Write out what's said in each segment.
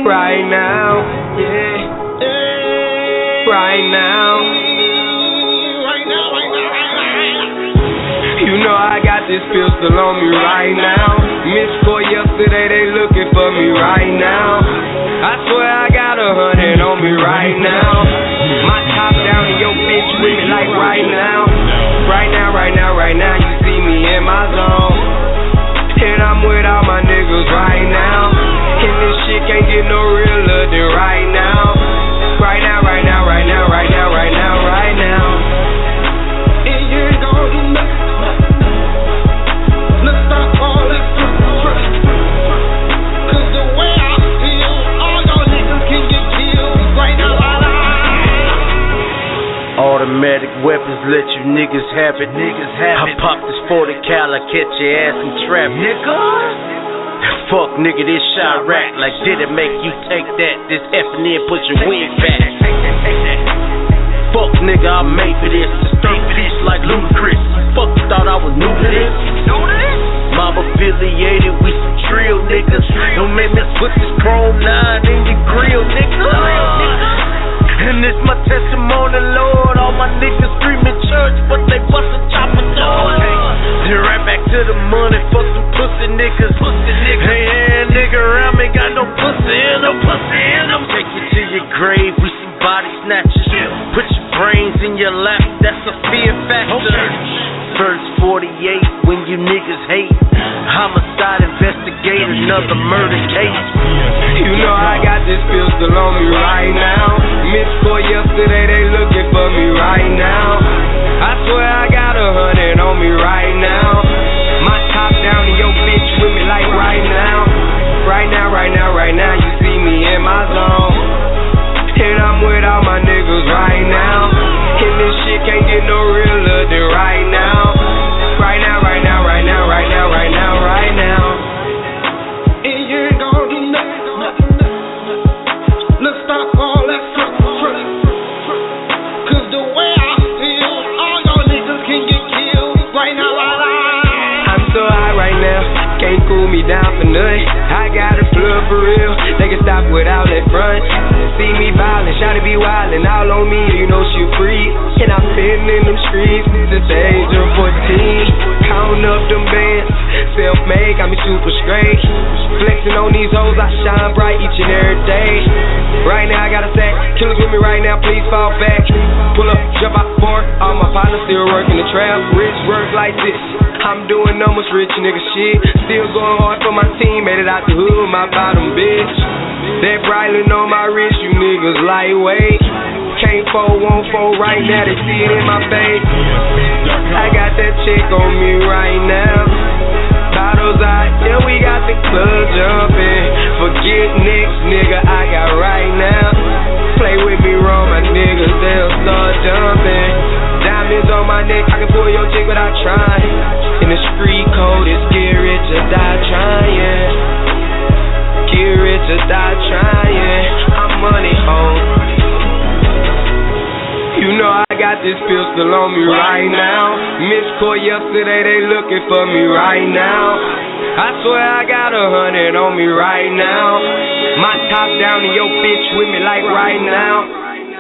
Right now, yeah. Right now. You know I got this pistol on me right now. Missed call yesterday, they looking for me right now. I swear I got 100 on me right now. My top down and your bitch with me like right now. Right now, right now, right now, you see me in my zone. And I'm with all my niggas right now. And this shit can't get no realer than right now. Right now, right now, right now, right now, right now, right now. And you ain't gon' do nothing. Let's stop all that stress. Cause the way I feel, all y'all niggas can get killed right now. Automatic weapons let you niggas have it. I pop this 40 cal, I catch your ass in traffic. Nigga. Fuck nigga, this Chirac. Like did it make you take that? This effing in, put your wig back. Fuck nigga, I'm made for this. Stay for this like Ludacris. Fuck, you thought I was new to this? Mob affiliated with some drill niggas. Don't make me put this chrome 9 in your grill, nigga. And this my testimony, Lord. All my niggas screaming church, but they bustin' chopper doors. Then right back to the money, fuck some pussy niggas. Hey, yeah, nigga around me got no pussy in them. Take you to your grave with some body snatchers. Put your brains in your lap, that's a fear factor. First 48 when you niggas hate. Homicide investigate another murder case. You know I got this pistol on me right now. Missed call yesterday, they looking for me right now. I swear I got 100 on me right now. My top down and your bitch with me like right now. Right now, right now, right now, you see me in my zone. And I'm with all my niggas right now. And this shit can't get no realer than right now. Right now, right now, right now, right now, right now, right now. And you ain't gon' do nothing. Let's stop all that stress. Cause the way I feel, all y'all niggas can get killed right now. I'm so high right now, can't cool me down for nothing. I got a flood for real, they can stop without that front. See me violent, try to be wildin', all on me, you know she free. And I've been in them streets since the age of 14. Counting up them bands, self-made, got me super straight. Flexing on these hoes, I shine bright each and every day. Right now I gotta say, killers with me right now, please fall back. Pull up, jump out the park, all my partners still working the trap. Rich work like this, I'm doing numbers, rich nigga shit. Still going hard for my team, made it out the hood, my bottom bitch. That brightling on my wrist, you niggas lightweight. Can't fold, won't fold right now, they see it in my face. I got that chick on me right now. Bottles out, yeah, we got the club jumping. Forget next nigga I got right now. Play with me wrong, my niggas, they'll start jumping. Diamonds on my neck, I can pull your chick without trying. In the street code, it's get rich or die trying. Get rich or die trying. I'm money home. You know I got this pistol on me right now. Missed call yesterday, they looking for me right now. I swear I got 100 on me right now. My top down and your bitch with me like right now.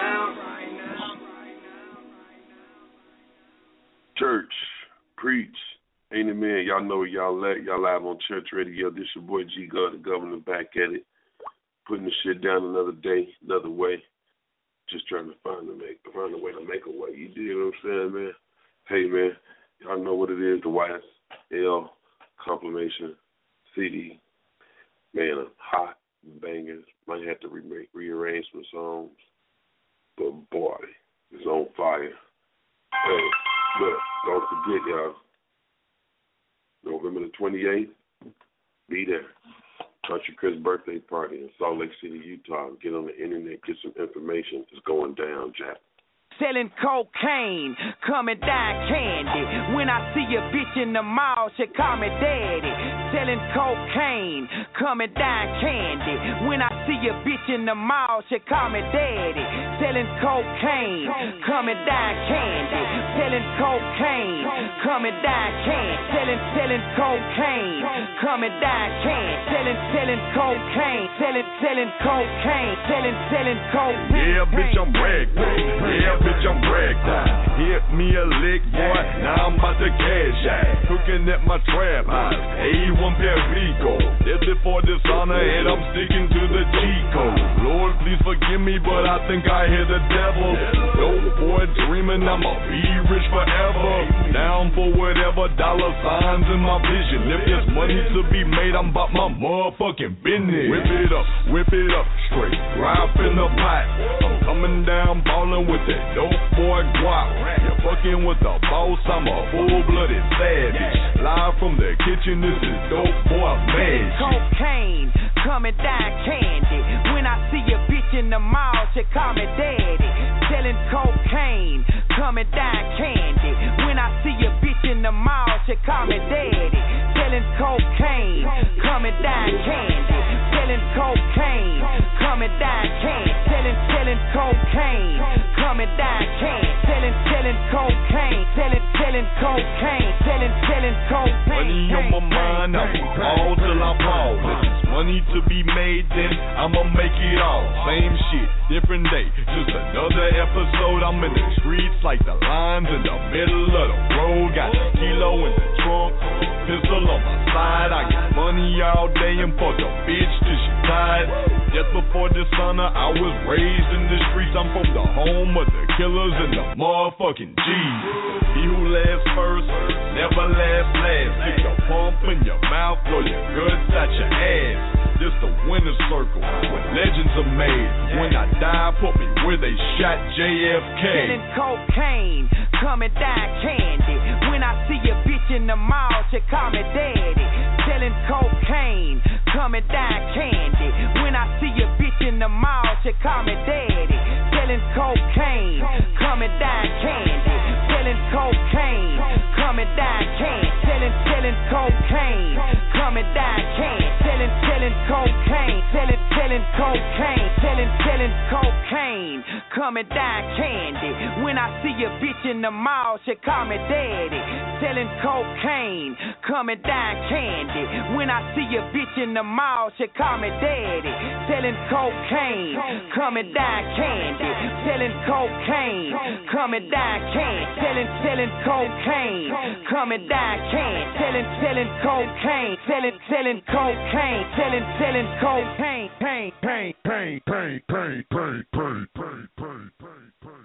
Church, preach, amen. Y'all know where y'all at. Y'all live on Church Radio. This your boy G God, the governor, back at it. Putting the shit down another day, another way. Just trying to find a way to make a way. You dig what I'm saying, man? Hey, man, y'all know what it is, the YSL Compilation CD. Man, hot bangers. Might have to rearrange some songs. But, boy, it's on fire. Hey, look, don't forget, y'all. November the 28th, be there. Country Chris birthday party in Salt Lake City, Utah. Get on the internet, get some information. It's going down, Jack. Selling cocaine, coming down candy. When I see a bitch in the mall, she call me daddy. Selling cocaine, coming down candy. When I see a bitch in the mall, she call me daddy. Selling cocaine, coming down candy. Selling cocaine, coming down candy. selling cocaine, come and die can. Selling cocaine, selling cocaine, selling cocaine. Yeah, bitch, I'm wrecked. Yeah, bitch, I'm wrecked. Hit me a lick, boy. Now I'm about to cash out. Cooking at my trap house. A1 Perico. This is for dishonor, and I'm sticking to the G code. Lord, please forgive me, but I think I hear the devil. Dope boy dreaming I'ma be rich forever. Down for whatever, dollar signs in my vision. If there's money to be made, I'm about my motherfucking business. Whip it up, straight. Drop in the pot. I'm coming down ballin' with that dope boy guap. You're fucking with the boss, I'm a full-blooded savage. Live from the kitchen, this is dope boy magic. Cocaine, come and die candy. When I see a bitch in the mall, she call me daddy. Selling cocaine, come and die candy. When I see a bitch in the mall, she call me daddy. Selling cocaine, come and die candy. Selling cocaine, come and die candy. Selling cocaine, come and die candy. Selling cocaine, selling cocaine, selling cocaine. Money on my mind, I'm all till I fall. If it's money to be made, then I'ma make it all. Same shit, different day, just another episode. I'm in the streets like the lines in the middle of the road. Got a kilo in the trunk, pistol on my side. I get money all day and fuck a bitch till she tired. Just before dishonor, I was raised in the streets. I'm from the home of the killers and the motherfucking G's. He who laughs first, never laughs last. Stick a pump in your mouth, throw your guts out your ass. This the winner's circle, where legends are made. When I die, put me where they shot JFK. Selling cocaine, come and die candy. When I see a bitch in the mall, she call me daddy. Selling cocaine, come and die candy. When I see a bitch in the mall, she call me daddy. Selling cocaine, come and die candy. Selling cocaine, come and die candy. Selling cocaine, come and die candy. Selling cocaine, selling cocaine, selling cocaine, come and die candy. When I see a bitch in the mall, she call me daddy. Selling cocaine, come and die candy. When I see a bitch in the mall, she call me daddy. Selling cocaine, come and die candy. Selling cocaine, come and die candy. Selling cocaine, come and die candy. Selling cocaine, selling cocaine, selling cocaine, pain, pain, pain, pain, pain, pain, pain, pain, pain, pain.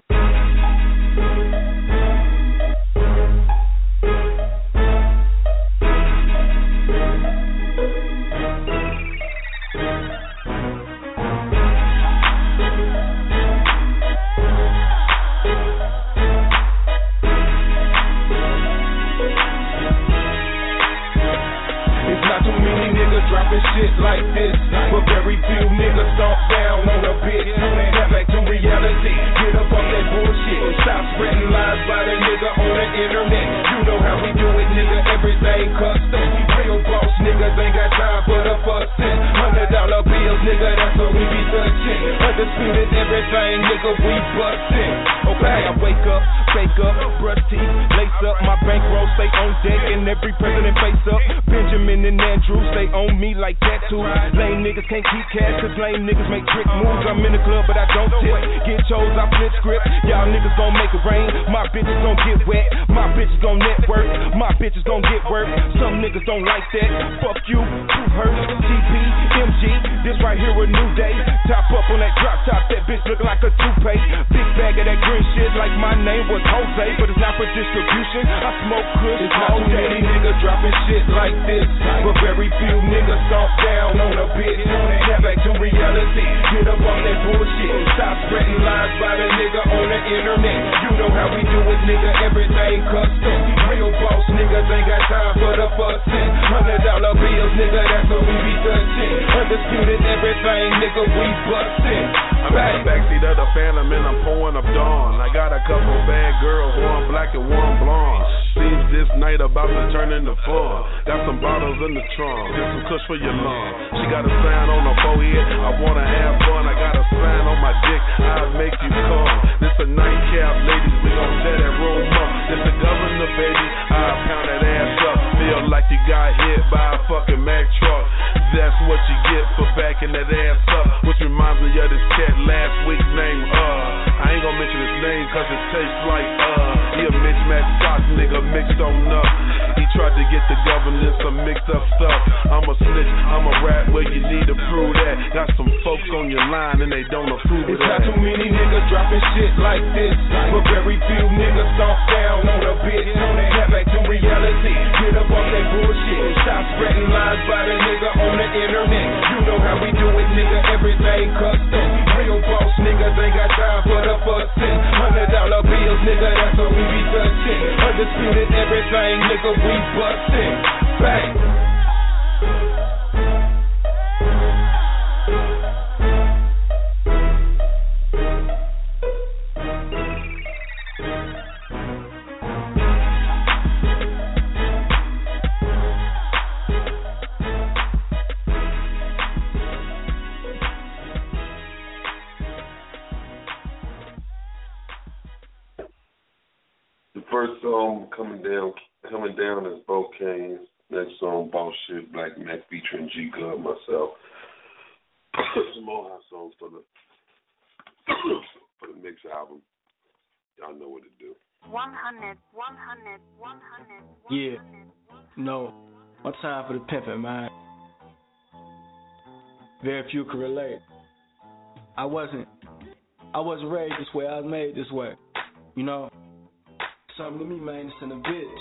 Dropping shit like this, but very few niggas stomp down on a bitch. Get back to reality, get up on that bullshit. Stop spreading lies by the nigga on the internet. You know how we do it, nigga, everything custom. Real boss niggas ain't got time for the fussing. $100 bills, nigga, that's what we be touching. Undisputed everything, nigga, we bustin'. Okay, I wake up, fake up, brush teeth, lace up. My bankroll stay on deck and every president face up. Benjamin and Andrew stay on me like that too. Lame niggas can't keep cash cause lame niggas make trick moves. I'm in the club but I don't tip. Get chose, I flip script. Y'all niggas gon' make it rain. My bitches gon' get wet. My bitches gon' network. My bitches gon' get work. Some niggas don't like that. Fuck you, Too Hurt, TP, MG. This right here a new day. Top up on that drop top. That bitch look like a toupee. Big bag of that green shit like my name was Jose. But it's not for distribution. I smoke kush all day. Many niggas dropping shit like this, but very few niggas stomp down on a bitch. Get back to reality, get up on that bullshit. Stop spreading lies by the nigga on the internet. You know how we do it, nigga, everything custom. Real boss niggas ain't got time for the fussing. $100 bills, nigga, that's what we be touching. Undisputed everything, nigga, we bustin'. I'm in the backseat of the Phantom and I'm pouring up Dawn. I got a couple bad girls, one black and one blonde. Seems this night about to turn into fun. Got some bottles in the trunk, get some kush for your lung. She got a sign on her forehead, I wanna have fun. I got a sign on my dick, I'll make you come. This a nightcap, ladies, we gon' tear that room up. This the governor, baby, I'll pound that ass up. Feel got hit by a fucking Mack truck. That's what you get for backing that ass up. Which reminds me of this cat last week named I ain't gonna mention his name cause it tastes like he a mismatched sock nigga mixed on up. He tried to get the government some mixed up stuff. I'm a snitch, I'm a rap where you need to prove that. Got some folks on your line and they don't approve of that. It's not too many niggas dropping shit like this, but very few niggas stomp down on a bitch. Get back to reality, get up off that bullshit. Stop spreading lies by the nigga on the internet. You know how we do it, nigga, everything custom. Real boss niggas ain't got time for the fussing. $100 bills, nigga, that's what we be touching. Undisputed everything, nigga, we bustin'. Bang. First song coming down is Bo Kane. Next song, Boss Shit, Black Mac featuring G God, myself. Some more hot songs for the mix album. Y'all know what to do. 100. Yeah. No. One time for the pimpin', man. Very few can relate. I wasn't raised this way. I was made this way. You know. Something to me, man, it's in a bitch.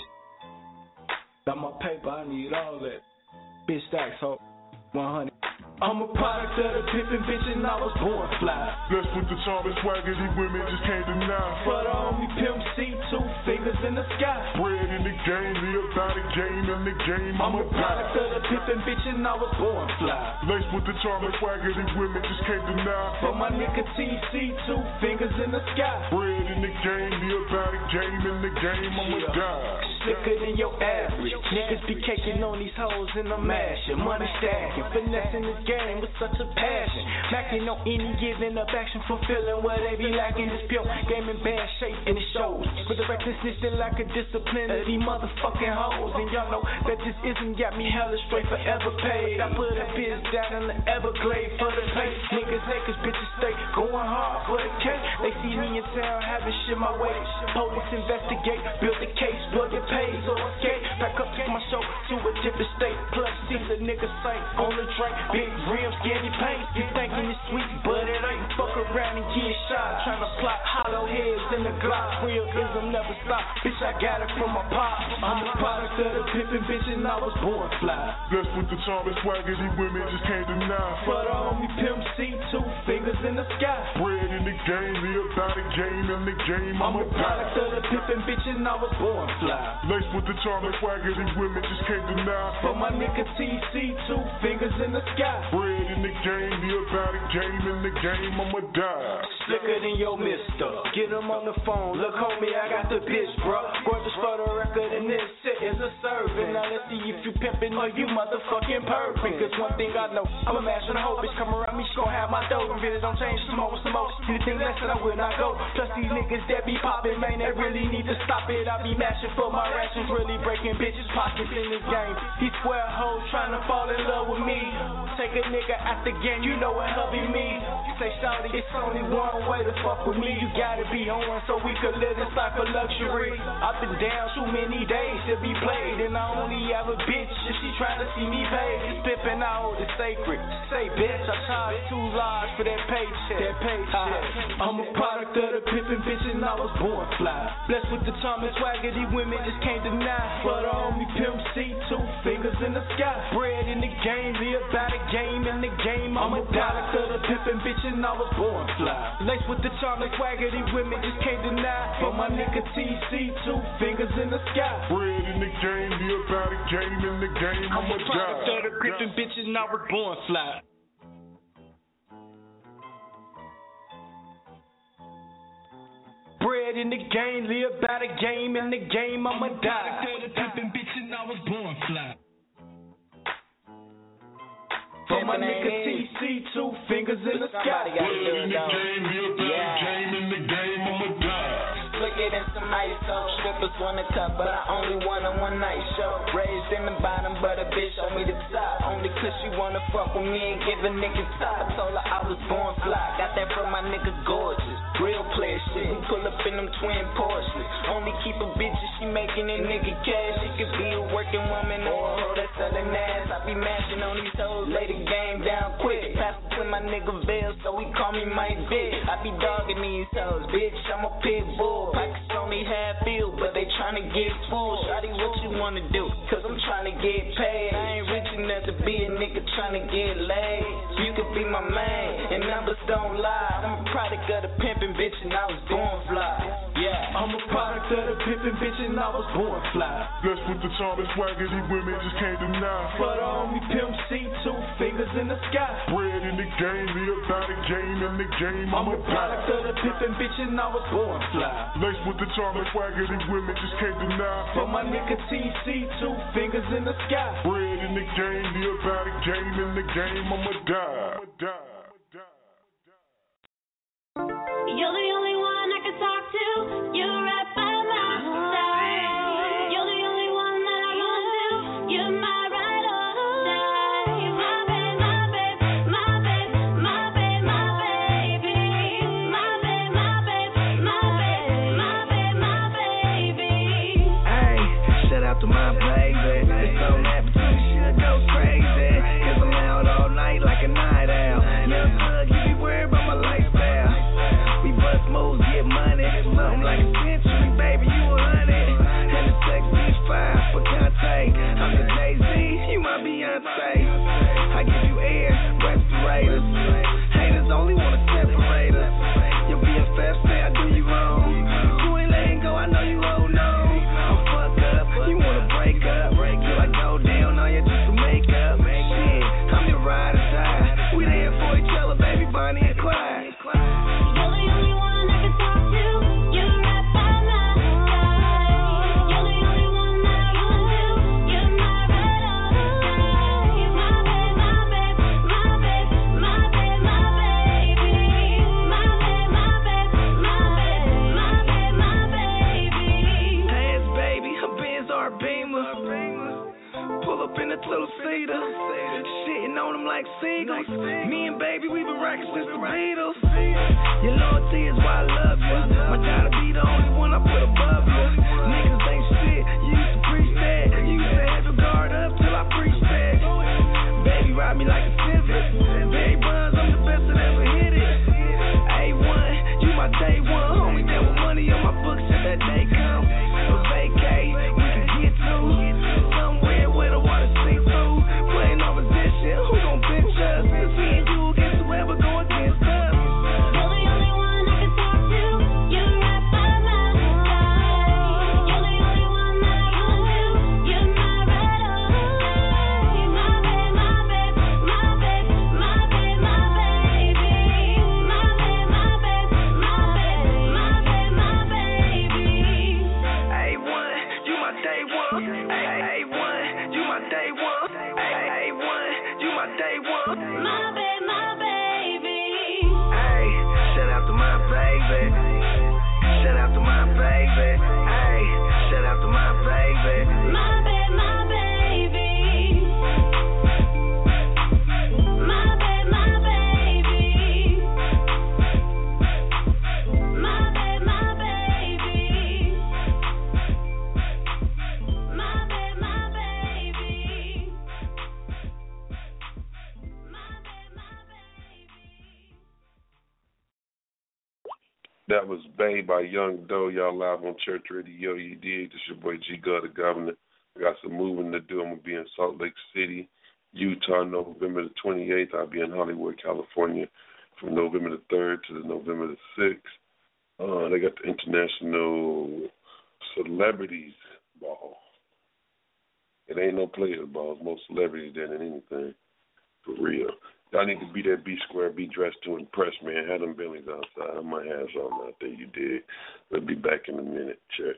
Got my paper, I need all that. Bitch stacks, ho, 100. I'm a product of the pimpin' bitch and I was born fly. Blessed with the charm and swagger, these women just can't deny. For the homie Pimp C, 2 fingers in the sky. Bred in the game, live by the game, in the game, I'm a product of the pimpin' bitch and I was born fly. Laced with the charm and swagger, these women just can't deny. For my nigga TC, 2 fingers in the sky. Bred in the game, live by the game, in the game, I'ma die. Slicker than your average. Niggas be caking on these hoes and I'm mashing. Money stacking, finessing this game with such a passion. Macking on any giving up action, fulfilling what they be lacking. This pure game in bad shape and it shows. With the recklessness that lack of discipline of these motherfucking hoes. And y'all know that this isn't got me hella straight forever paid. I put a biz down in the Everglades for the pay. Niggas hate cause bitches stay going hard for the cake. They see me in town having shit my way. Police investigate, build the case, blood get paid. So escape, back up my show to a different state. Plus see the niggas say on the drink, big rims, skinny paint. You thinking it's sweet, but it ain't. Fuck around and get shot, trying to plot hollow heads in the Glock. Realism never stop, bitch, I got it from my pop. I'm the product of the pimpin' bitch and I was born fly. Blessed with the charm and swagger, these women just can't deny. For the homie Pimp C, 2 fingers in the sky. Bred in the game, live by the game, in the game, I'm I'ma a product of the pimpin' bitch and I was born fly. Laced with the charm and swagger, these women just can't deny. For my nigga TC, 2 fingers in the sky. Bred in the game, live by the game, in the game, I'ma die. Slicker than your mister. Get him on the phone. Look, homie, I got the bitch, bro. Gorgeous for the record, and this shit is a serving. Now let's see if you pimpin' or you motherfucking perfect. Cause one thing I know, I'm a master the whole bitch. Come around me, she gon' have my dough. If it don't change, some more. Anything less than I will not go. Plus these niggas that be poppin', man, they really need to stop it. I be mashing for my rations, really breaking bitches' pockets in this game. These square hoes trying to fall in love with me. Take a nigga out the game, you know what hubby me. Say, shawty, it's only one way to fuck with me. You gotta be on so we could live this life of luxury. I've been down too many days to be played, and I only have a bitch if she trying to see me paid. This pimpin' out is sacred. Say, bitch, I charge too large for that paycheck. I'm a product of the pimpin' bitch and I was born fly. Blessed with the charm and swagger, these women just can't deny. For the homie Pimp C, 2 fingers in the sky. Bred in the game, live by the game, in the game, I'm a product of the pimpin' bitch and I was born fly. Laced with the charm and swagger, these women just can't deny. For my nigga TC, 2 fingers in the sky. Bred in the game, live by the game, in the game, I'm I'ma a product die. of the pimpin' bitch and I was born fly. Bred in the game, live by the game, in the game, I'ma die. Product of the pimpin' bitch and I was born fly. For my nigga TC, 2 fingers in the sky. Bred in the game, live by the game, in the game, I'ma die. Look it in some ISO. Strippers want a cup, but I only want a one night show. Raised in the bottom, but a fuck with me and give a nigga top. I told her I was born fly. Got that from my nigga Gorgeous. Real player shit. We pull up in them twin Porsches. Only keep a bitch if she making a nigga cash. She could be a working woman or a hoe that's selling ass. I be mashing on these hoes, lay the game down quick. Pass it to my nigga Bill, so he call me Mike Vick. I be dogging these hoes, bitch. I'm a pit bull. Pockets only half filled, but they tryna get full. Shawty, what you wanna do? Cause I'm tryna get paid. I ain't rich enough to be a nigga tryna get laid. You could be my man, and numbers don't lie. I'm a product of the pimpin' bitch, and I was born fly. Yeah, I'm a product of the pimpin' bitch, and I was born fly. Blessed with the charm and swagger, these women just can't deny. But on me, Pimp C, 2 fingers in the sky. Bread in the game, live by the game, in the game, I'm a product of the pimpin' bitch, and I was born fly. Laced with the charm and swagger, these women just can't deny. For my nigga TC, 2 fingers in the sky. Bread in the game, live by the game, in the game, I'ma die. You're the only one I can talk to. You're right by my side. You're the only one that I run to. You're my ride or die. My babe, my babe, my babe, my babe, my baby. My babe, my babe, my babe, my babe, my baby. Hey, shout out to my baby. It's so happy to the shit go crazy. Cause I'm out all night like a night owl. Young thug, you be worried about my lifestyle. We bust moves, get money. Something like a century, baby, you 100. And the sex is 5 for Conte. I'm the Jay-Z, you my Beyonce. I give you air, respirators. Haters only wanna separate us. Your BFF say I do you wrong. You ain't letting go, I know you hold on. I'm fucked up, you wanna break up. Till I go down on you just to make up. Shit, I'm your ride or die. We there for each other, baby, Bonnie and Clyde. You're the only one I can talk to. You're right by my side. You're the only one that I run to. You're my ride or die. My babe, my babe, my babe, my babe, my baby. My babe, my babe, my babe, my babe, my baby. Hands, baby, her Benz or Beamer. Pull up in a little cedar, shitting on them like seagulls. Me and baby, we been rocking since the Beatles. Your loyalty is why I love you. My gotta be the only one I put above you. Niggas ain't shit, you used to preach that. You used to have your guard up till I preach that. Baby, ride me like a Civic. Barry Bonds, I'm the best that ever hit it. A1, you my day one. Homie, there with money on my books till that day come. A vacay, we can get to somewhere where the water sink through. Playing on position, who gon' bench us? Cause me and you against whoever go against us. You're the only one I can talk to. You're right by my side. You're the only one that I run to. You're my ride or die. My babe, my babe, my babe, my babe, my baby. My babe, my babe, my babe, my babe, my baby. A1, you my day one. A1, you my day one. A1, you my day one. My babe, my baby. Hey, shout out to my baby. Shout out to my baby. Hey, shout out to my baby. My babe, my baby. My babe, my baby. My babe, my baby. My babe, my baby. That was Bay by Young Doe. Y'all live on Church Radio. You did. This your boy G God, the Governor. I got some moving to do. I'm going to be in Salt Lake City, Utah, November the 28th. I'll be in Hollywood, California from November the 3rd to the November the 6th. They got the International Celebrities Ball. It ain't no players ball. It's more celebrities than anything. For real. Y'all need to be there, be square, be dressed to impress, man. Have them Billies outside. I might have something out there. You did. We'll be back in a minute, church.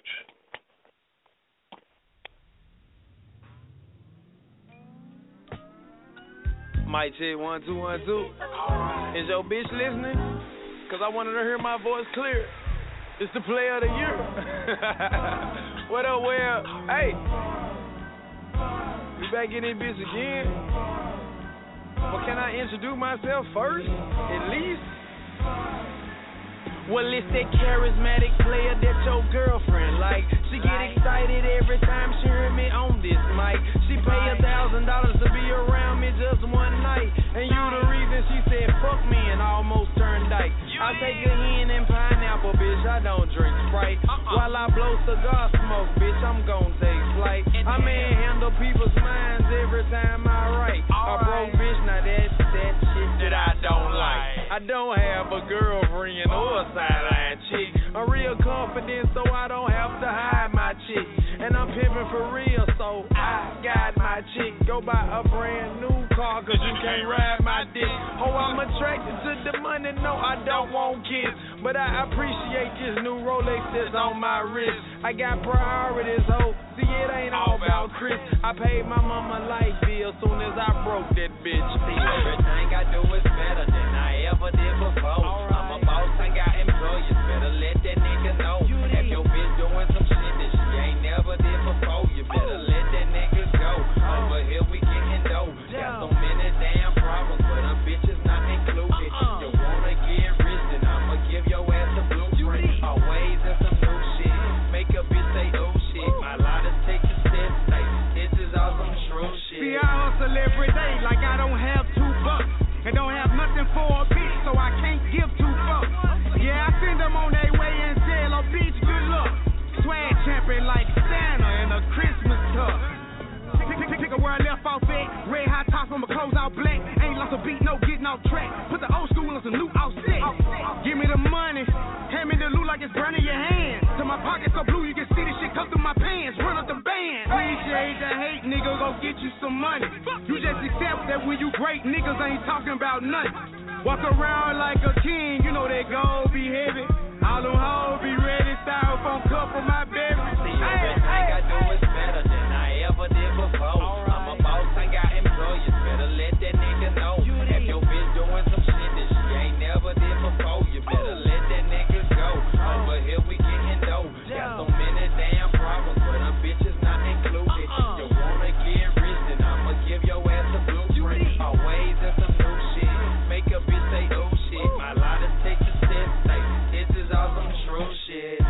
Mic check 1 2 1 2. Is your bitch listening? Cause I wanted to hear my voice clear. It's the player of the year. What up, well? Hey, we back in this bitch again. Well, can I introduce myself first? At least? Well, it's that charismatic player that's your girlfriend. Like, she get excited every time she hear me on this mic. She pay $1,000 to be around me just one night. And you the reason she said fuck me and almost turned dyke. I take a hen and pineapple, bitch, I don't drink Sprite. While I blow cigar smoke, bitch, I'm gon' take flight. I manhandle people's minds every time I write. A broke bitch, now that's that shit that I don't like. I don't have a girlfriend or a sideline chick. I'm real confident, so I don't have to hide my chick. And I'm pimping for real, so I got my chick. Go buy a brand new car, cause you can't ride my dick. Oh, I'm attracted to the money, no, I don't want kids. But I appreciate this new Rolex that's on my wrist. I got priorities, ho. See, it ain't all about Chris. I paid my mama light bill soon as I broke that bitch. See, everything I do is better than I ever did before. I'm a boss, I got employees. Better let that nigga know. If your bitch doing some shit that she ain't never did before, you better let that nigga go. Over here we getting dough. Got so many damn problems, but them bitches not included. You wanna get rich, then I'ma give your ass a blueprint. Always in some new shit. Make a bitch say, oh shit. My lot is taking steps, like this is all some true shit. See, I hustle every day like I don't have $2 and don't have nothing for a bitch, so I can't give 2 fucks. Yeah, I send them on their way and tell a bitch good luck. Swag champion like Santa in a Christmas cup. Pick a where I left off at. Red hot tops on my clothes all black. Ain't lost a beat, no getting off track. Put the old school on some new offset. Give me the money, hand me the loot like it's burning your hands. Till my pockets so blue you can see this shit come through my pants. Run up the band. Appreciate the hate, nigga, go get you some money. You just accept that when you great, niggas ain't talking about nothing. Walk around like a king, you know that gold be heavy. All them hoes be ready, styrofoam cup for my beverage. See, everything I do is better than I ever did before. I'm a boss, I got employees. Better let that nigga know. If your bitch doing some shit that she ain't never did before, you better let that nigga go. Over here we getting dough. Got so many damn problems, but them bitches not included. You wanna get rich, then I'ma give your ass a blueprint. Always in some new shit. Make a bitch say, oh shit. My lot is taking steps, like this is all some true shit.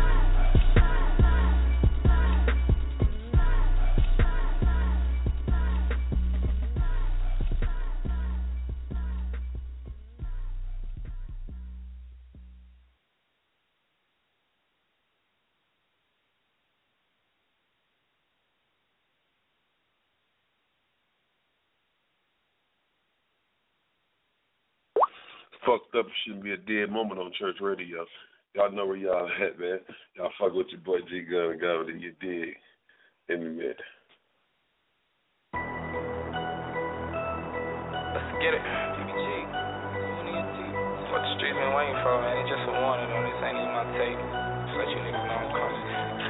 Fucked up shouldn't be a dead moment on church radio. Y'all know where y'all at, man. Y'all fuck with your boy G Gun and God, you dig. Amen. Let's get it. What the streets been waiting for, man. It's just a warning on this. Ain't even my take. Just let you niggas know I'm coming.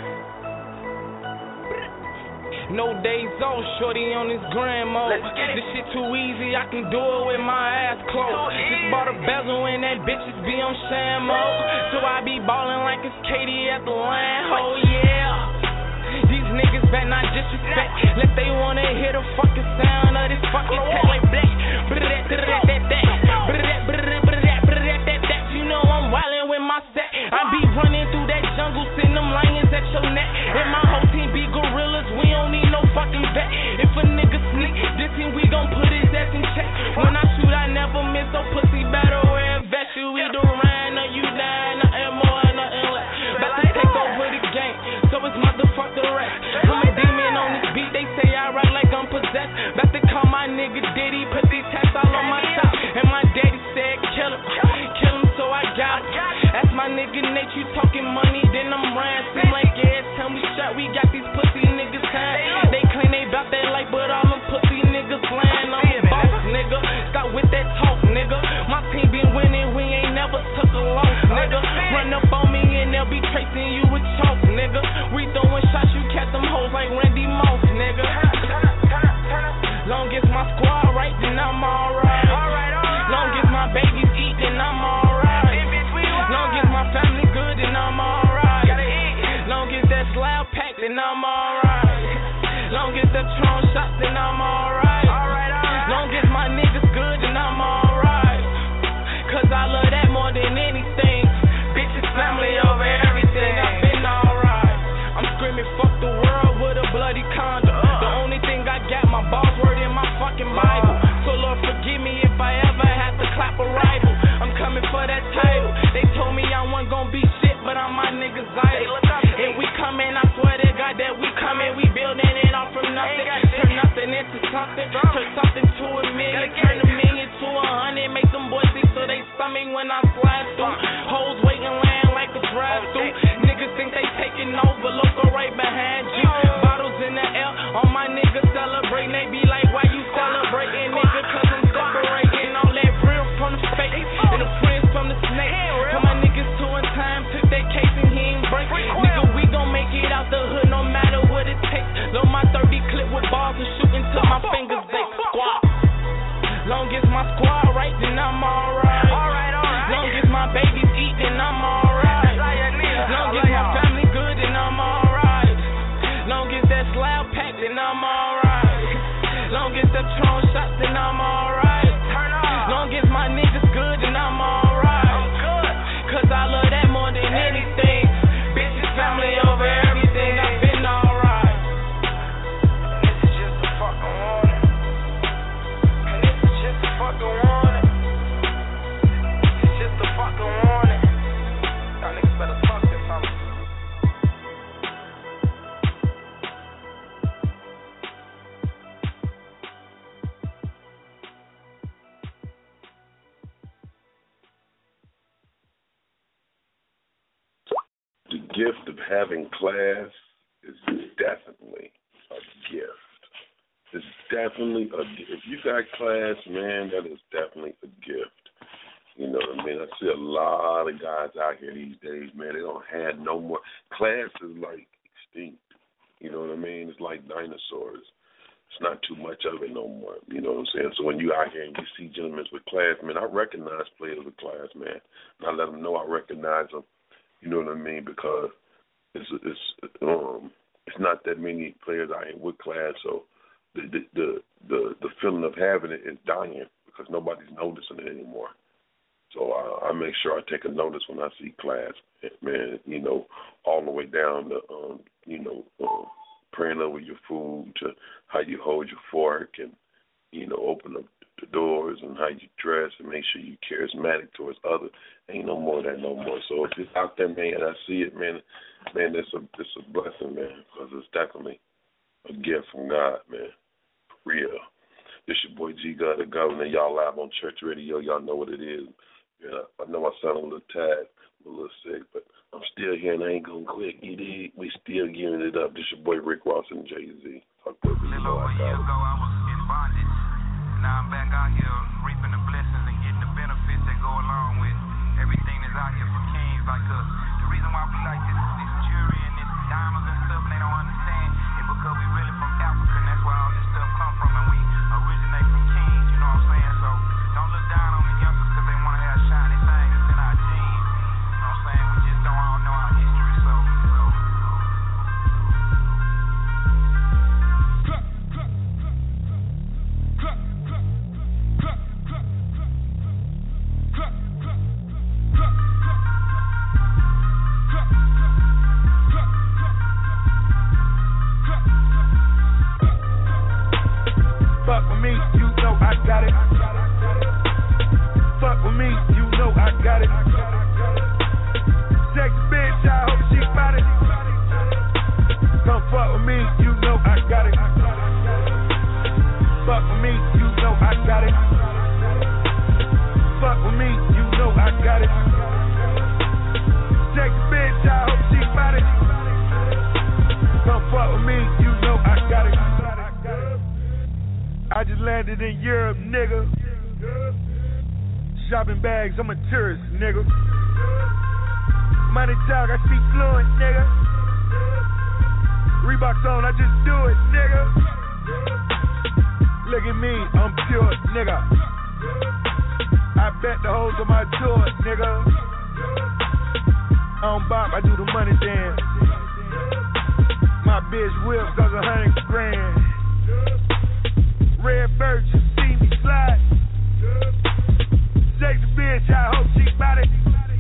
No days off, shorty on this grand mode. This shit too easy, I can do it with my ass closed. Just bought a bezel and that bitches be on sham mode. So I be ballin' like it's Katie at the land. Oh yeah. These niggas better not disrespect. Let they wanna hear the fucking sound of this fucking tech like black. You know I'm wildin' with my set. I be running through that jungle, send them lions at your neck. And my whole team be gorillas, we don't need no fucking vet. If a nigga sneak, this team we gon' put his ass in check. When I shoot, I never miss, so pussy better wear a vest. You either ran or you die, nothing more, nothing less. About to take over the game, so it's motherfuck the rest. I'm a demon on this beat, they say I rock like I'm possessed. About to call my nigga Diddy, put these tats all on my top. And my daddy said kill him, so I got him. That's my nigga Nate, you talking money, then I'm ransom. Like every time we shot, we got these pussy niggas time. They claim they bout that life, but all them pussy niggas lying. I'm a boss, nigga. Stop with that talk, nigga. My team been winning, we ain't never took a loss, nigga. Run up on me and they'll be tracing you with chalk, nigga. We throwing shots, you catch them hoes like Randy Moss, nigga. Long as my squad right, then I'm alright. Long as my babies eat, then I'm alright. Long as my family good, then I'm alright. Long as that slab packed, then I'm alright. Long as the Tron shot, then I'm alright. Long as my niggas good, then into something. Turn something to a million, turn a million to 100. Make them boys sick so they stomach when I slide through. Hoes waiting land like a drive-through. Niggas think they taking over, local right behind you. Bottles in the air, all my niggas celebrating. They be like, why you celebrating, nigga? Cause I'm separating all that real from the fake and the friends from the snake. Put my niggas to in time, took that case and he ain't break. Nigga, we gon' make it out the hood no matter what it takes. Load my 30 clip with balls and shooting till my fingers ache. Squad. Long as my squad right, then I'm alright. Long as my babies eat, then I'm alright. Long as my family good, then I'm alright. Long as that slab packed, then I'm alright. Long as the Tron shots, then I'm alright. Long as my niggas good, then I'm alright. Cause I love that more than anything. Bitches, family over everything. I've been alright. And this is just a fucking warning. And this is just a fucking warning. It's just a fucking warning. Y'all niggas better fuck this something. The gift of having class is definitely a gift. It's definitely a gift. If you got class, man, that is definitely a gift. You know what I mean? I see a lot of guys out here these days, man, they don't have no more. Class is like extinct. You know what I mean? It's like dinosaurs. It's not too much of it no more. You know what I'm saying? So when you out here and you see gentlemen with class, man, I recognize players with class, man. And I let them know I recognize them. You know what I mean? Because it's not that many players out here with class, so the feeling of having it is dying because nobody's noticing it anymore. So I make sure I take a notice when I see class, man. You know, all the way down to praying over your food to how you hold your fork and open up the doors and how you dress and make sure you're charismatic towards others. Ain't no more of that no more. So if it's out there, man, I see it, man, it's a blessing, man, because it's definitely a gift from God, man, for real. This your boy G God the Governor. Y'all live on Church Radio. Y'all know what it is. Yeah, I know I sound a little tired, a little sick, but I'm still here and I ain't gonna quit. You dig? We still giving it up. This your boy Rick Ross and Jay-Z. Talk with me. Little over a year ago, I was in bondage. Now I'm back out here reaping the blessings and getting the benefits that go along with everything that's out here for kings like us. The reason why we like this jewelry and this diamonds and stuff, and they don't understand, is because we really from Africa, and that's where all this stuff come from, and we originate from kings, you know what I'm saying? So don't look down on the youngsters because they want to have shiny things that's in our genes. You know what I'm saying? We just don't all know our history, so. Fuck with me, you know I got it. Fuck with me, you know I got it. Sex bitch, I hope she bout it. Come fuck with me, you know I got it. Fuck with me, you know I got it. Fuck with me, you know I got it. Sex bitch, I hope she bout it. Come fuck with me, you know I got it. I just landed in Europe, nigga. Shopping bags, I'm a tourist, nigga. Money talk, I speak fluent, nigga. Reeboks on, I just do it, nigga. Look at me, I'm pure, nigga. I bet the hoes on my tour, nigga. I don't bop, I do the money dance. My bitch whip goes 100 grand. Red bird, you see me slide. Sex bitch, I hope she bout it.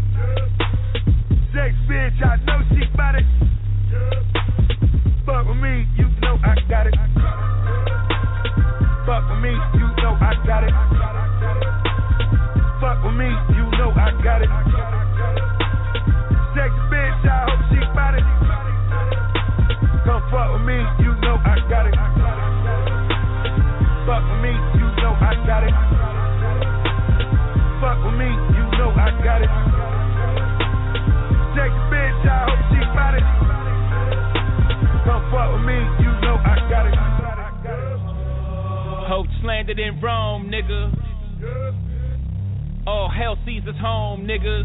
Sex bitch, I know she bout it. Fuck with me, you know I got it. Fuck with me, you know I got it. Fuck with me, you know I got it. Sex bitch, I hope she bout it. Come fuck with me, you know I got it. got it. Fuck with me, you know I got it. Take the bitch, I hope she got it. Come fuck with me, you know I got it. Hope slandered in Rome, nigga. All hell sees us home, niggas.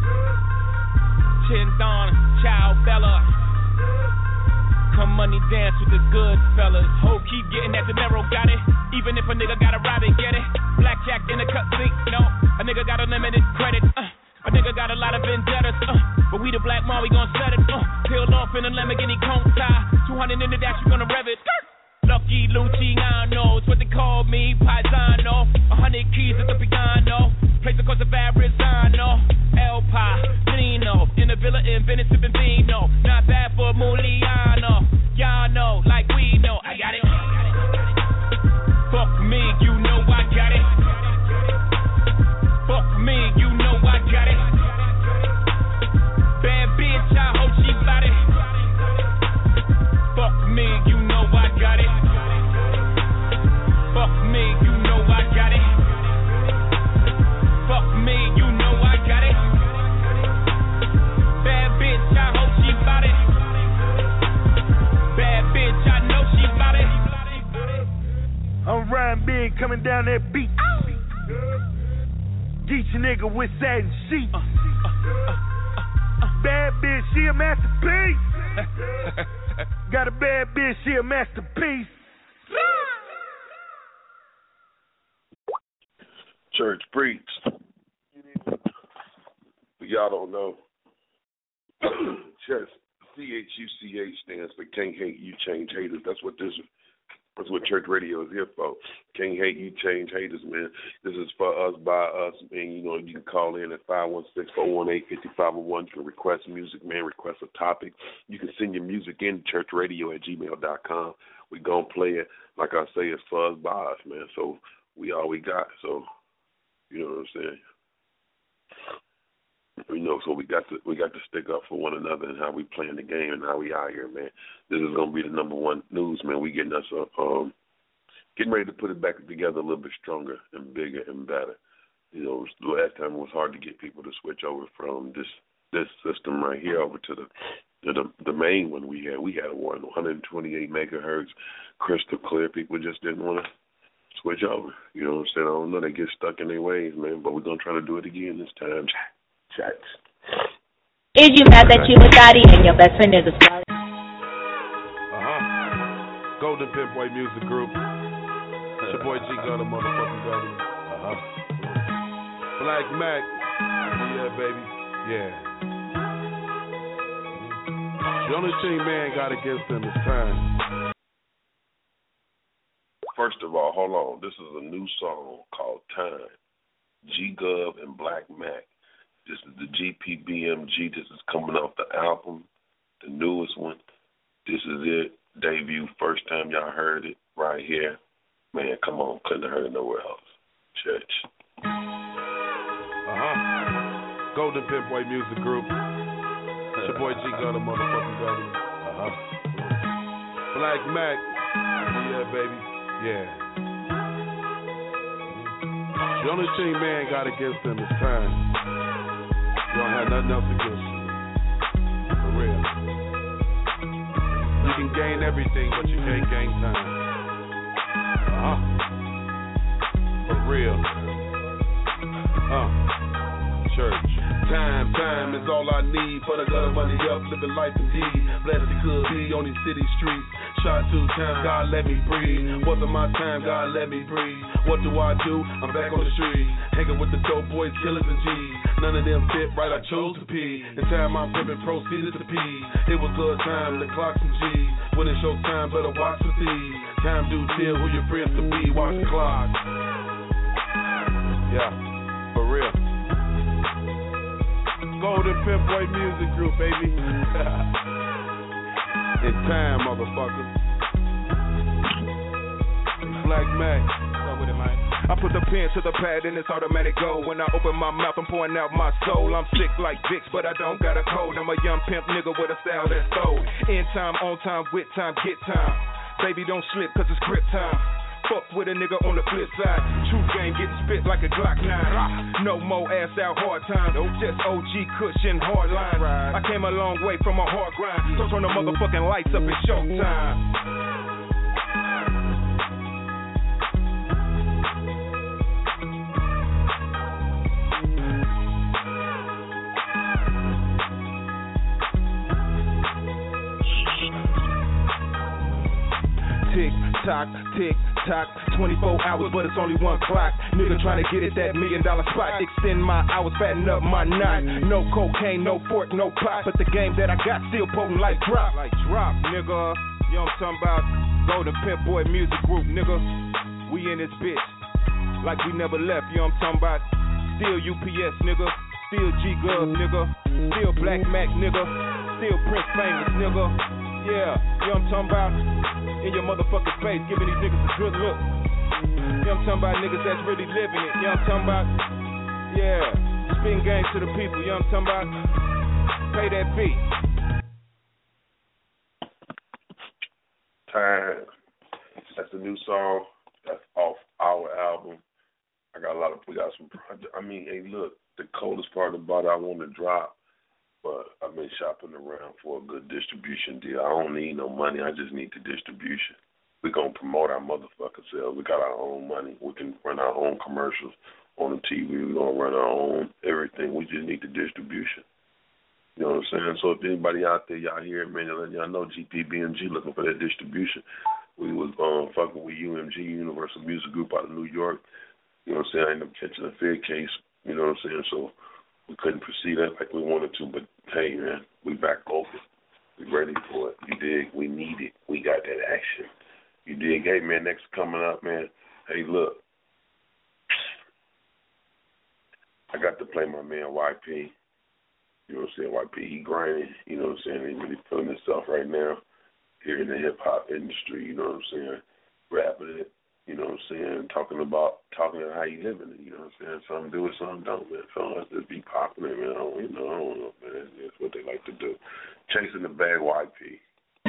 Chin Don, Chow Bella. Come money dance with the good fellas. Hope keep getting that dinero, got it. Even if a nigga gotta rob it, get it. Blackjack in the cut sink, no. A nigga got unlimited credit, a nigga got a lot of vendettas, but we the black mom, we gon' set it, peeled off in a Lamborghini cone tie. 200 in the dash, we gonna rev it. Lucky Luciano, it's what they call me, Paisano. 100 keys at the piano, place across the Verrazano. El Padrino, in the villa in Venice sipping vino. Not bad for Muliano, y'all know, like we know. I got it. Fuck me, you know I got it. Fuck me, you know I got it. Bad bitch, I hope she got it. Fuck me, you know I got it. Fuck me, you know I got it. Fuck me, you know I got it. Bad bitch, I hope she got it. Bad bitch, I know she got it. I'm riding big, coming down that beat. Get your nigga with satin sheets. Bad bitch, she a masterpiece. Got a bad bitch, she a masterpiece. Church preach. Y'all don't know. Church, CHUCH stands for Can't Hate You Change Haters. That's what church radio is here for. Can't hate you, change haters, man. This is for us, by us, man. You know, you can call in at 516-418-5501. You can request music, man, request a topic. You can send your music in churchradio@gmail.com. We gonna play it. Like I say, it's for us, by us, man. So we all we got. So, you know what I'm saying? You know, so we got to stick up for one another and how we playing the game and how we out here, man. This is gonna be the number one news, man. We getting us getting ready to put it back together a little bit stronger and bigger and better. You know, the last time it was hard to get people to switch over from this system right here over to the main one we had. We had one 128 megahertz, crystal clear. People just didn't want to switch over. You know what I'm saying? I don't know. They get stuck in their ways, man. But we're gonna try to do it again this time. Chats. Is you mad that you a daddy and your best friend is a slut? Golden Pimp Boy Music Group. It's your boy G Gunner, motherfucking governor. Black Mac. Yeah, baby. Yeah. The only thing man got against him is time. First of all, hold on. This is a new song called Time. G Gov and Black Mac. This is the GPBMG. This is coming off the album, the newest one. This is it. Debut. First time y'all heard it right here. Man, come on. Couldn't have heard it nowhere else. Church. Golden Pimp Boy Music Group. It's your boy G Gunner, motherfucking governor. Black Mac. Yeah, baby. Yeah. The only thing man got against him is time. You don't have nothing else against you. For real. You can gain everything, but you can't gain time. For real. Church. Time is all I need for the gutter money up, living life indeed. Blessed it could be on these city streets. Shot 2 times, God let me breathe. Wasn't my time, God let me breathe. What do? I'm back on the street, hanging with the dope boys, killers and G's. None of them fit right, I chose to pee. In time my pimpin' proceeded to pee. It was good time, the clocks and G's. When it's your time, better watch the thieves. Time do tell who your friends to be, watch the clock. Yeah, for real. Golden Pimp Boy Music Group, baby. In time, motherfucker. Black Mac. I put the pen to the pad and it's automatic go. When I open my mouth, I'm pouring out my soul. I'm sick like Vicks, but I don't got a cold. I'm a young pimp nigga with a style that's sold. In time, on time, with time, get time. Baby, don't slip, cause it's grip time. Fuck with a nigga on the flip side. True game getting spit like a Glock 9. No more ass out hard time. Just OG cushion hard line. I came a long way from a hard grind. So turn the motherfucking lights up, it's showtime. Tick tock, 24 hours, but it's only 1 clock. Nigga trying to get at that $1 million spot. Extend my hours, fatten up my knot. No cocaine, no pork, no pop, but the game that I got still potent like drop. Like drop, nigga. You know what I'm talking about? Golden Pimp Boy Music Group, nigga. We in this bitch like we never left. You know what I'm talking about? Still UPS, nigga. Still G-Gov, nigga. Still Black Mac, nigga. Still Prince Famous, nigga. Yeah, you know what I'm talking about? In your motherfucking face, giving these niggas a good look. You know what I'm talking about? Niggas that's really living it. You know what I'm talking about? Yeah, spin game to the people. You know what I'm talking about? Pay that fee. Time. That's a new song. That's off our album. We got some projects. I mean, hey, look, the coldest part about it, I want to drop. But I've been shopping around for a good distribution deal. I don't need no money. I just need the distribution. We're going to promote our motherfucking selves. We got our own money. We can run our own commercials on the TV. We're going to run our own everything. We just need the distribution. You know what I'm saying? So if anybody out there, y'all hear it, man, y'all know GPBMG looking for that distribution. We was fucking with UMG, Universal Music Group out of New York. You know what I'm saying? I ended up catching a Fed case. You know what I'm saying? So we couldn't proceed that like we wanted to, but hey, man, we back open. We ready for it. You dig? We need it. We got that action. You dig? Hey, man, next coming up, man. Hey, look. I got to play my man YP. You know what I'm saying? YP, he grinding. You know what I'm saying? He really feeling himself right now here in the hip-hop industry. You know what I'm saying? Rapping it. You know what I'm saying? Talking about how you living it, you know what I'm saying? Some do it, some don't, man. Some of us just be popular, man. I don't know, man. That's what they like to do. Chasing the bag, YP.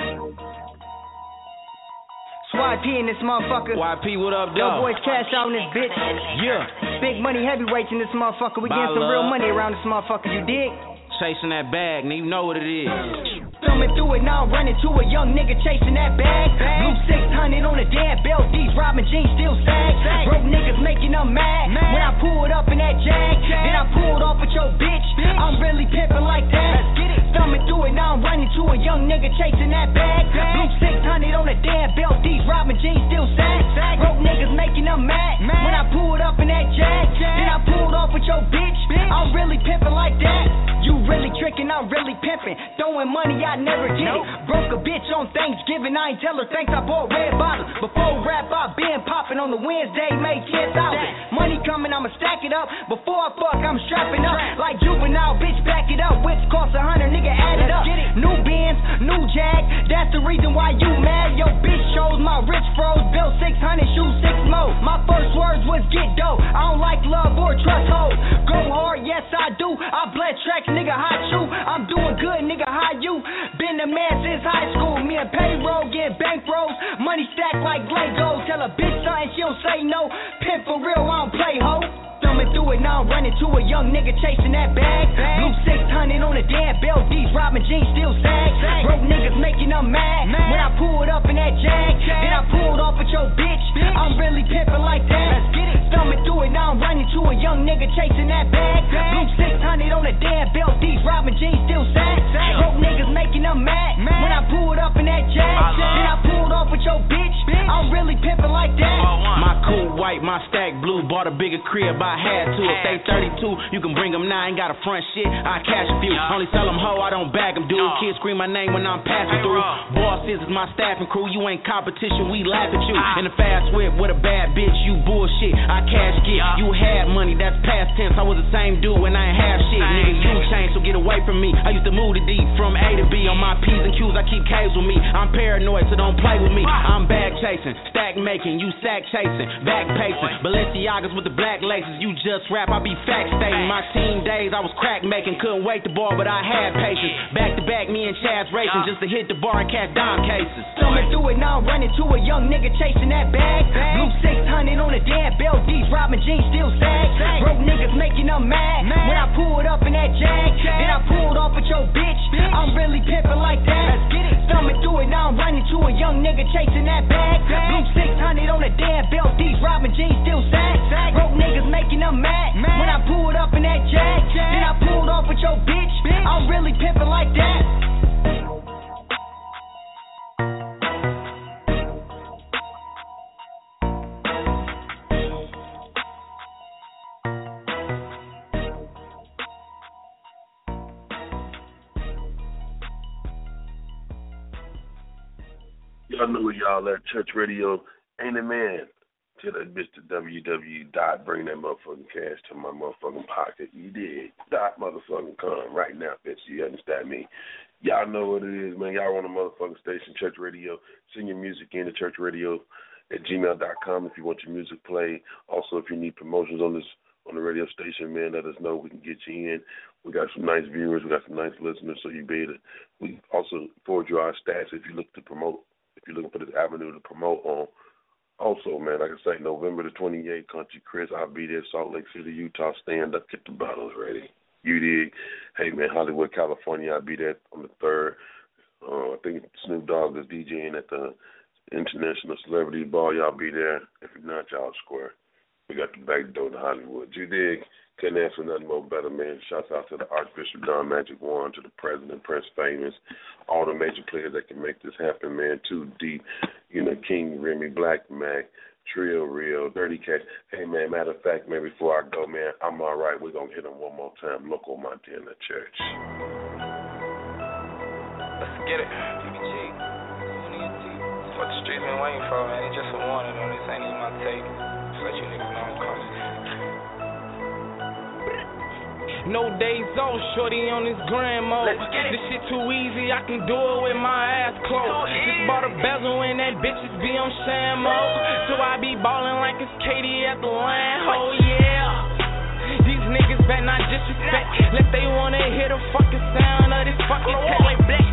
It's YP in this motherfucker. YP, what up, Yo, dog? boys, cash out in this bitch. Yeah. Big money heavyweights in this motherfucker. We getting some real money around this motherfucker, you dig? Chasing that bag, nigga, you know what it is. Thumbing through it, now I'm running to a young nigga chasing that bag. Blue 600 on the damn belt, these robbing jeans still sag. Broke niggas making them mad. When I pulled up in that Jag, then I pulled off with your bitch. I'm really pimping like that. Let's get it. Thumbing through it, now I'm running to a young nigga chasing that bag. Blue 600 on the damn belt, these robbing jeans still sag. Broke niggas making them mad. When I pulled up in that Jag, then I pulled off with your bitch. I'm really pimping like that. You really tricking, I'm really pimping. Throwing money, I never get it. Broke a bitch on Thanksgiving, I ain't tell her thanks, I bought red bottles. Before rap, I been popping on the Wednesday, made 10,000. Money coming, I'ma stack it up. Before I fuck, I'm strapping up. Like juvenile, bitch, back it up. Whips cost 100, nigga, add it up. New Benz, new Jag, that's the reason why you mad. Yo, bitch shows my rich froze, bill 600, shoot 6 more. My first words was get dope. I don't like love or trust hoes. Go hard, yes I do. I bled tracks, nigga, hot you. I'm doing good, nigga, how you? Been the man since high school. Me and payroll get bankrolls. Money stacked like Legos. Tell a bitch something, she don't say no. Pimp for real, I don't play hoe. Thumbing through it, now I'm running to a young nigga chasing that bag. Blue 600 on the damn belt, these robbing jeans still sag. Broke niggas making them mad. When I pulled up in that Jag, then I pulled off with your bitch. I'm really pimping like that. Let's get it. Thumbing through it, now I'm running to a young nigga chasing that bag. Blue 600 on the damn belt, these robbing jeans still sag. Broke niggas making them mad. When I pulled up in that Jag, then I pulled off with your bitch. I'm really pimping like that. My cool white, my stack blue, bought a bigger crib, I had to. If they 32, you can bring them now, ain't got a front shit, I cash a few. Only sell them hoe, I don't bag them, dude. Kids scream my name when I'm passing through. Bosses is my staffing crew, you ain't competition, we laugh at you. In the fast whip with a bad bitch, you bullshit, I cash get. You had money, that's past tense, I was the same dude when I ain't have shit. Nigga, you changed, so get away from me. I used to move to D, from A to B. On my P's and Q's, I keep K's with me. I'm paranoid, so don't play with me. I'm bag chasing, stack making, you sack chasing, back pacing. Balenciagas with the black laces, you just rap, I be fact stating. My teen days, I was crack making, couldn't wait the ball, but I had patience. Back to back, me and Chaz racing, just to hit the bar and catch dime cases. Thumbing through it, now I'm running to a young nigga chasing that bag. Blue 600 jeans still sag. Broke niggas making them mad. When I pulled up in that Jag, then I pulled off with your bitch. I'm really pimping like that. Let's get it. Thumbing through it, now I'm running to a young nigga chasing that bag. Blue 600 on the damn belt, these Robin jeans still sag. Broke niggas making them mad. When I pulled up in that Jag, then I pulled off with your bitch. I'm really pimping like that. Y'all know where y'all at, Church Radio. Ain't a man. Tell that bitch to www. Bring that motherfucking cash to my motherfucking pocket. You did. Motherfucking come right now, bitch. You understand me? Y'all know what it is, man. Y'all on the motherfucking station, Church Radio. Send your music in to churchradio@gmail.com if you want your music played. Also, if you need promotions on the radio station, man, let us know. We can get you in. We got some nice viewers. We got some nice listeners, so you be able to. We also forward you our stats if you look to promote. If you're looking for this avenue to promote on. Also, man, like I say, November the 28th, Country Chris, I'll be there, Salt Lake City, Utah. Stand up, get the bottles ready. You dig? Hey, man, Hollywood, California, I'll be there on the 3rd. I think Snoop Dogg is DJing at the International Celebrity Ball. Y'all be there. If you're not, y'all square. We got the back door to Hollywood. You dig? Couldn't ask for nothing more better, man. Shouts out to the Archbishop Don Magic Warren, to the President, Prince Famous, all the major players that can make this happen, man. Too Deep, King Remy, Black Mac, Trill Real, Dirty Cash. Hey, man, matter of fact, man, before I go, man, I'm all right. We're going to hit them one more time. Local Montana Church. Let's get it. PBG. What the streets been waiting for, man. It's just a warning on this. Ain't even my take. Just let you niggas know I'm cautious. No days off, shorty on this grand mode. This shit too easy, I can do it with my ass closed. Just bought a bezel and that bitches be on Shamo. So I be ballin' like it's Katie at the land. Oh yeah. These niggas bet not disrespect. Let they wanna hear the fucking sound of this fucking tech like black.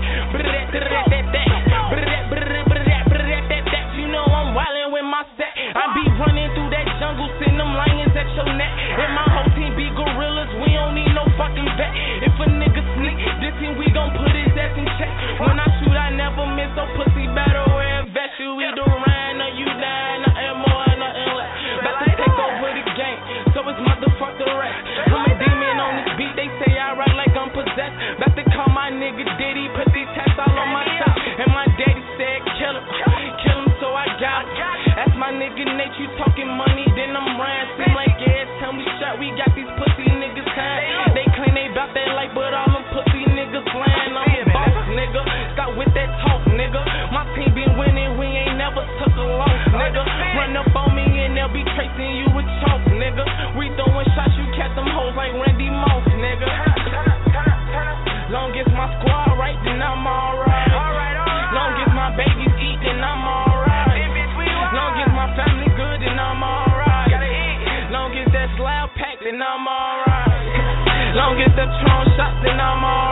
You know I'm wildin' with my set. I be running through that jungle, send them lions at your neck. And my whole team be gorillas, we don't need no fucking vet. If a nigga sneak, this team we gon' put his ass in check. When I shoot, I never miss, so pussy better wear a vest. You either ran or you die, nothing more and nothing less. About to take over the game, so it's motherfuck the rest. I'm a demon on this beat, they say I rap like I'm possessed. About to call my nigga Diddy, put these tats all on my top. And my daddy said kill him, so I got him. That's my nigga Nate, you talking money, then I'm ran. Seem like yeah, tell me shut, we got these pussy niggas time. They claim they bout that life, but all them pussy niggas lying. I'm a boss, nigga. Stop with that talk, nigga. My team been winning, we ain't never took a loss, nigga. Run up on me and they'll be tracing you with chalk, nigga. We throwing shots, you catch them hoes like Randy Moss, nigga. Long as my squad right, then I'm alright. Long as my babies eat, then I'm alright. Long as my family good, then I'm alright. Long as that slab packed, then I'm alright. Long as the Tron shot, then I'm alright.